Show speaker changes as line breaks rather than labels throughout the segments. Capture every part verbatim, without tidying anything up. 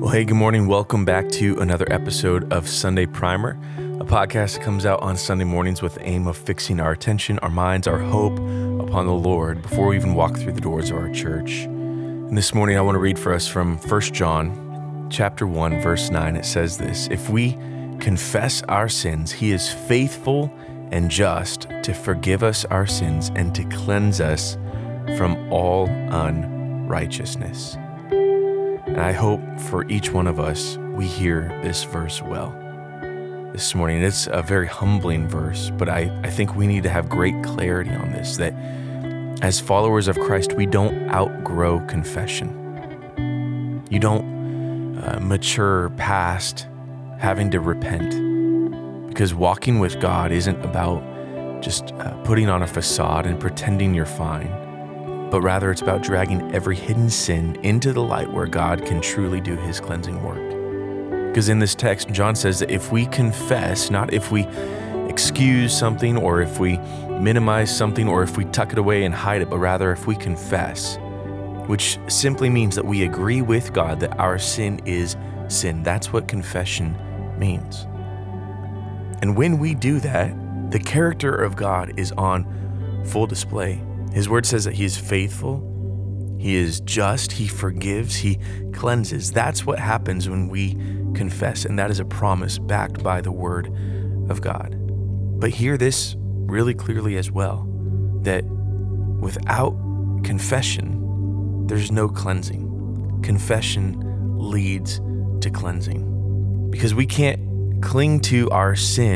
Well, hey, good morning. Welcome back to another episode of Sunday Primer, a podcast that comes out on Sunday mornings with the aim of fixing our attention, our minds, our hope upon the Lord before we even walk through the doors of our church. And this morning, I want to read for us from First John chapter one, verse nine. It says this: if we confess our sins, he is faithful and just to forgive us our sins and to cleanse us from all unrighteousness. And I hope for each one of us, we hear this verse well this morning. It's a very humbling verse, but I, I think we need to have great clarity on this, that as followers of Christ, we don't outgrow confession. You don't uh, mature past having to repent, because walking with God isn't about just uh, putting on a facade and pretending you're fine, but rather it's about dragging every hidden sin into the light where God can truly do his cleansing work. Because in this text, John says that if we confess, not if we excuse something or if we minimize something or if we tuck it away and hide it, but rather if we confess, which simply means that we agree with God that our sin is sin. That's what confession means. And when we do that, the character of God is on full display. His word says that he is faithful, he is just, he forgives, he cleanses. That's what happens when we confess, and that is a promise backed by the word of God. But hear this really clearly as well, that without confession, there's no cleansing. Confession leads to cleansing, because we can't cling to our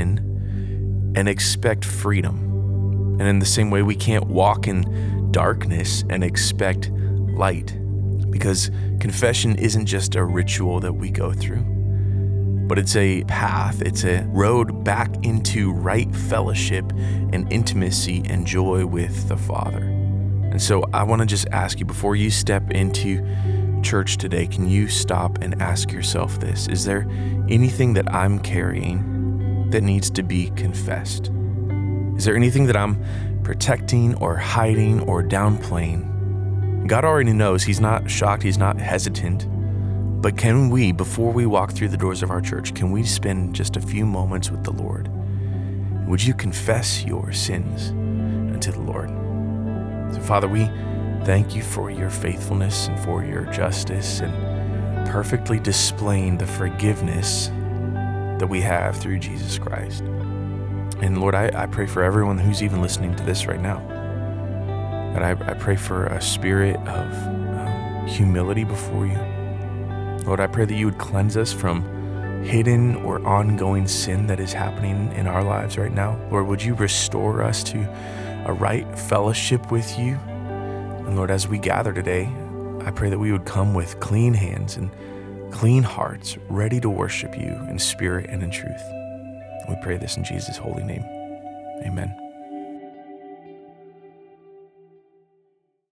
sin and expect freedom. And in the same way, we can't walk in darkness and expect light, because confession isn't just a ritual that we go through, but it's a path, it's a road back into right fellowship and intimacy and joy with the Father. And so I want to just ask you, before you step into church today, can you stop and ask yourself this: is there anything that I'm carrying that needs to be confessed? Is there anything that I'm protecting or hiding or downplaying? God already knows. He's not shocked. He's not hesitant. But can we, before we walk through the doors of our church, can we spend just a few moments with the Lord? Would you confess your sins unto the Lord? So, Father, we thank you for your faithfulness and for your justice and perfectly displaying the forgiveness that we have through Jesus Christ. And Lord, I, I pray for everyone who's even listening to this right now. God, I, I pray for a spirit of um, humility before you. Lord, I pray that you would cleanse us from hidden or ongoing sin that is happening in our lives right now. Lord, would you restore us to a right fellowship with you? And Lord, as we gather today, I pray that we would come with clean hands and clean hearts, ready to worship you in spirit and in truth. We pray this in Jesus' holy name. Amen.